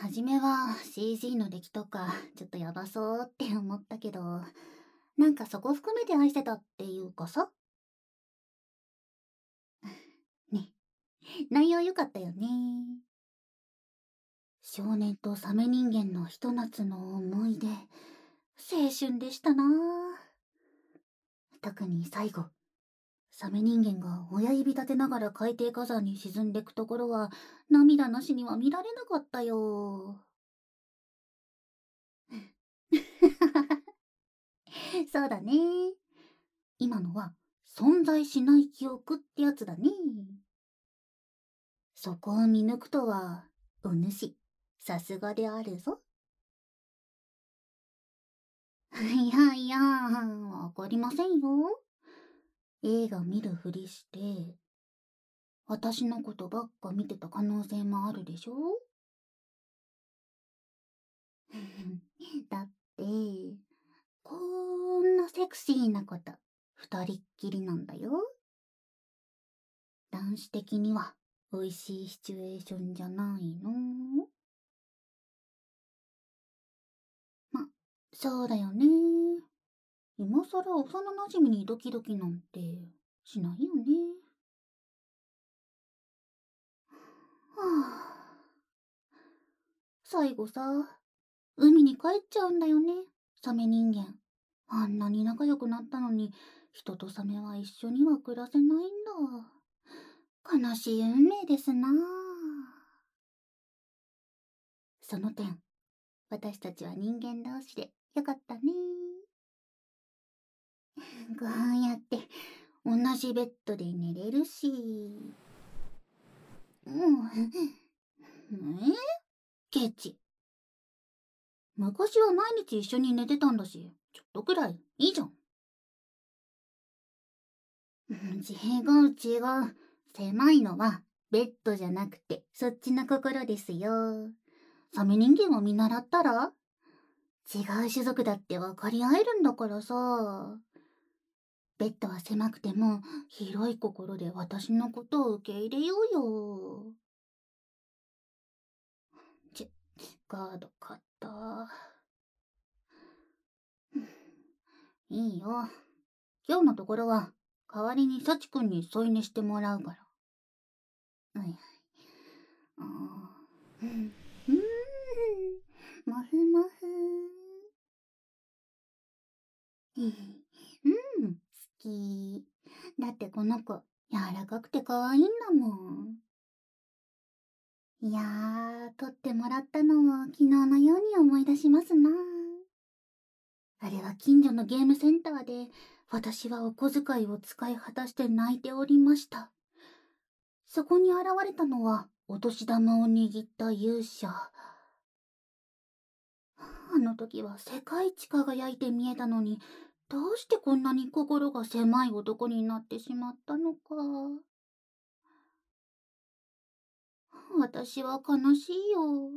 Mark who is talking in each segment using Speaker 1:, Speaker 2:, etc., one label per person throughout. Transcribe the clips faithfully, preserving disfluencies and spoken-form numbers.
Speaker 1: 初めは シージー の出来とかちょっとやばそうって思ったけど、なんかそこ含めて愛してたっていうかさ。ね、内容良かったよね。少年とサメ人間のひと夏の思い出、青春でしたなあ。特に最後、サメ人間が親指立てながら海底火山に沈んでくところは涙なしには見られなかったよ。そうだね。今のは存在しない記憶ってやつだね。そこを見抜くとは、お主、さすがであるぞ。いやいや、わかりませんよ。映画見るふりして、私のことばっか見てた可能性もあるでしょ。だって、こんなセクシーなこと、二人っきりなんだよ。男子的には、美味しいシチュエーションじゃないの？ま、そうだよね。今さら幼馴染にドキドキなんてしないよね。はあ、最後さ、海に帰っちゃうんだよね、サメ人間。あんなに仲良くなったのに、人とサメは一緒には暮らせないんだ。悲しい運命ですなあ。その点、私たちは人間同士でよかったね。こうやって同じベッドで寝れるし。うん。えケチ。昔は毎日一緒に寝てたんだし、ちょっとくらいいいじゃん。違う違う。狭いのはベッドじゃなくてそっちの心ですよ。サメ人間を見習ったら、違う種族だって分かり合えるんだからさ。ベッドは狭くても広い心で私のことを受け入れようよ。ち、ガード買った。いいよ。今日のところは代わりに幸くんに添い寝してもらうから。はいはい。あーうん。うーん。もふもふ。うん、好き。だってこの子、柔らかくて可愛いんだもん。いやー、撮ってもらったのを昨日のように思い出しますな。あれは近所のゲームセンターで、私はお小遣いを使い果たして泣いておりました。そこに現れたのは、お年玉を握った勇者。あの時は世界一輝いて見えたのに、どうしてこんなに心が狭い男になってしまったのか。私は悲しいよ。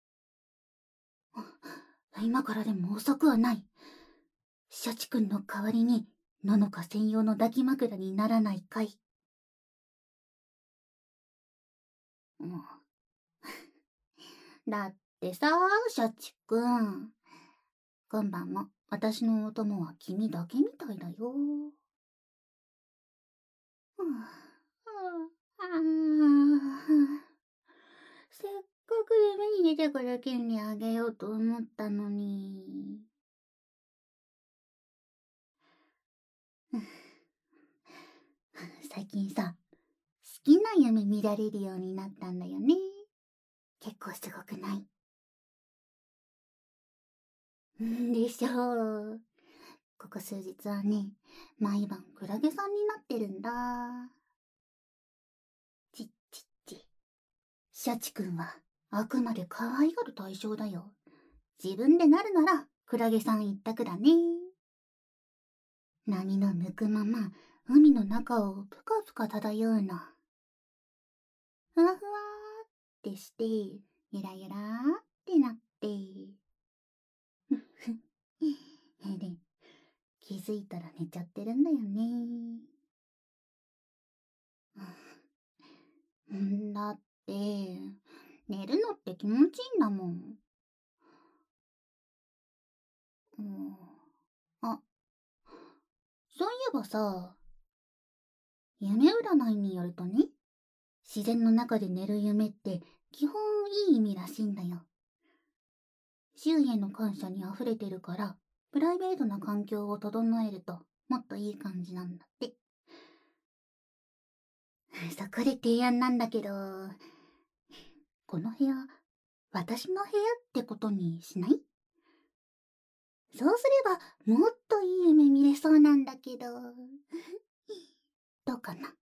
Speaker 1: 今からでも遅くはない。シャチ君の代わりに、ののか専用の抱き枕にならないかい。うん、だってさ、シャチ君。今晩も私のお供は君だけみたいだよ。はあ、はあ、せっかく夢に出てくる権利あげようと思ったのに。最近さ、好きな夢見られるようになったんだよね。結構すごくない？んでしょう。ここ数日はね、毎晩クラゲさんになってるんだ。ちっちっち。シャチくんはあくまで可愛がる対象だよ。自分でなるならクラゲさん一択だね。波の向くまま海の中をぷかぷか漂うの。ふわふわーってして、ゆらゆらーってなって。で、気づいたら寝ちゃってるんだよね。んだって、 寝るのって気持ちいいんだもん。うん。あ、そういえばさ、夢占いによるとね、自然の中で寝る夢って基本いい意味らしいんだよ。周囲への感謝に溢れてるから、プライベートな環境を整えるともっといい感じなんだって。そこで提案なんだけど、この部屋、私の部屋ってことにしない？そうすればもっといい夢見れそうなんだけど、どうかな？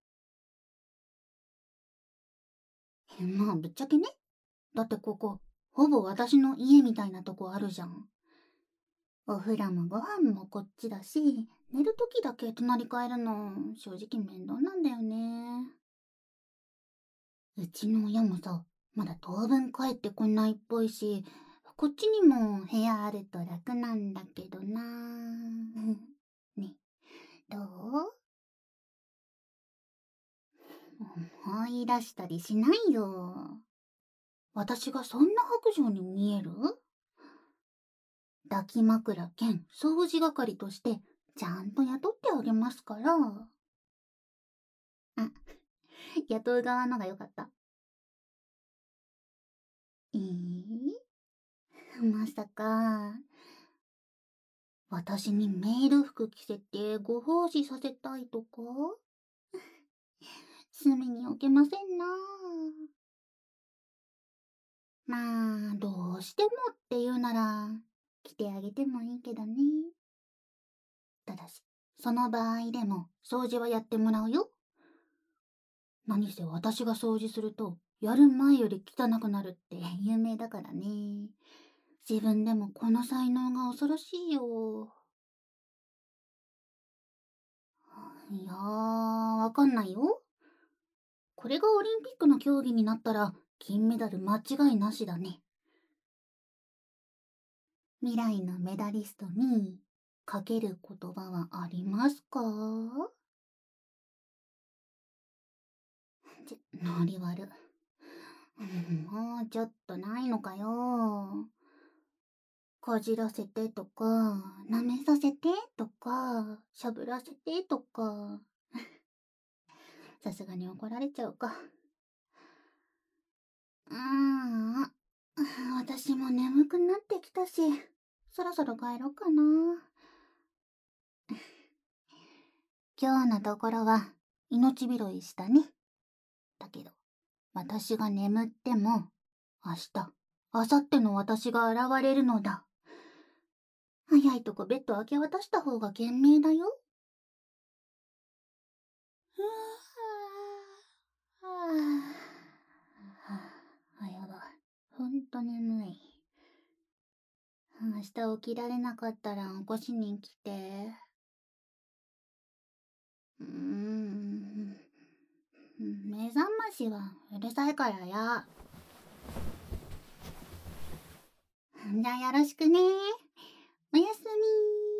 Speaker 1: まあぶっちゃけね。だってここ、ほぼ私の家みたいなとこあるじゃん。お風呂もご飯もこっちだし、寝るときだけ隣変えるの、正直面倒なんだよね。うちの親もさ、まだ当分帰ってこないっぽいし、こっちにも部屋あると楽なんだけどな。ね、どう？思い出したりしないよ。私がそんな白状に見える？抱き枕兼掃除係としてちゃんと雇ってあげますから。あ、雇う側のが良かった？えー、まさか、私にメイド服着せてご奉仕させたいとか？隅に置けませんな。まあ、どうしてもって言うなら、着てあげてもいいけどね。ただし、その場合でも掃除はやってもらうよ。何せ私が掃除すると、やる前より汚くなるって有名だからね。自分でもこの才能が恐ろしいよ。いやー、わかんないよ。これがオリンピックの競技になったら、金メダル間違いなしだね。未来のメダリストに、かける言葉はありますか？ちょ、ノリ悪。うん、もうちょっとないのかよ。かじらせてとか、舐めさせてとか、しゃぶらせてとか。さすがに怒られちゃうか。うーん、私も眠くなってきたし、そろそろ帰ろうかな。今日のところは命拾いしたね。だけど、私が眠っても、明日、明後日の私が現れるのだ。早いとこベッド明け渡した方が賢明だよ。うわあ、あ、やばい。ほんと眠い。明日起きられなかったら起こしに来て。うーん。目覚ましはうるさいからや。じゃあよろしくね。おやすみ。